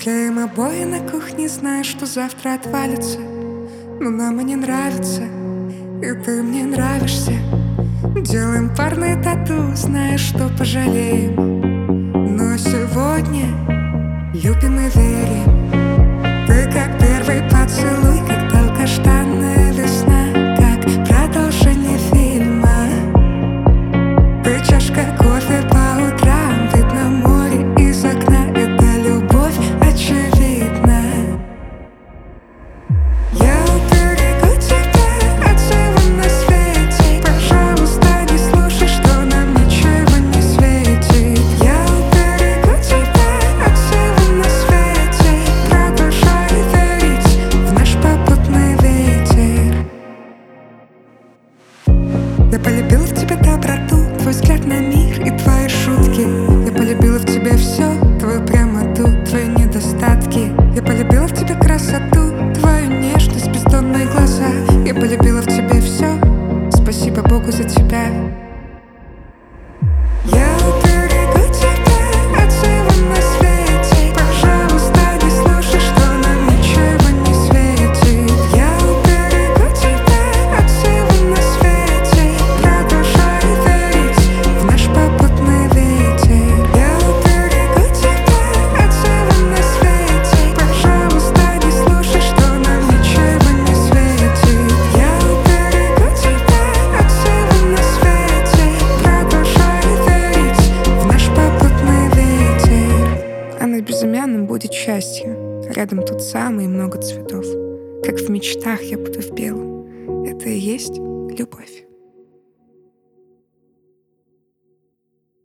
Клеим обои на кухне, зная, что завтра отвалится. Но нам и не нравится, и ты мне нравишься. Делаем парные тату, зная, что пожалеем. Но сегодня любим и верим. Ты как первый поцелуй, как долгожданная весна, как продолжение фильма. Ты чашка кофе по утрам, видно море из окна. Это любовь очевидна. Я уберегу тебя от всего на свете. Пожалуйста, не слушай, что нам ничего не светит. Я уберегу тебя от всего на свете. Продолжай верить в наш попутный ветер. Я полюбила в тебе доброту, твой взгляд на мир и твои шутки. Я полюбила в тебе все, твою прямоту, твои недостатки. Я полюбила в тебе красоту, твою нежность, бездонные глаза. Я полюбила в тебе все, спасибо Богу за тебя. Я уберегу тебя от всего на свете. Пожалуйста, не слушай, что нам ничего не светит. Я уберегу тебя от всего на свете. Продолжай верить в наш попутный ветер. Я уберегу тебя от всего на свете. Пожалуйста, не слушай, что нам ничего не светит. Я уберегу тебя от всего на свете. Продолжай верить в наш попутный ветер. А над безымянным будет счастье. Рядом тот самый и много цветов. Как в мечтах я буду в белом. Это и есть любовь.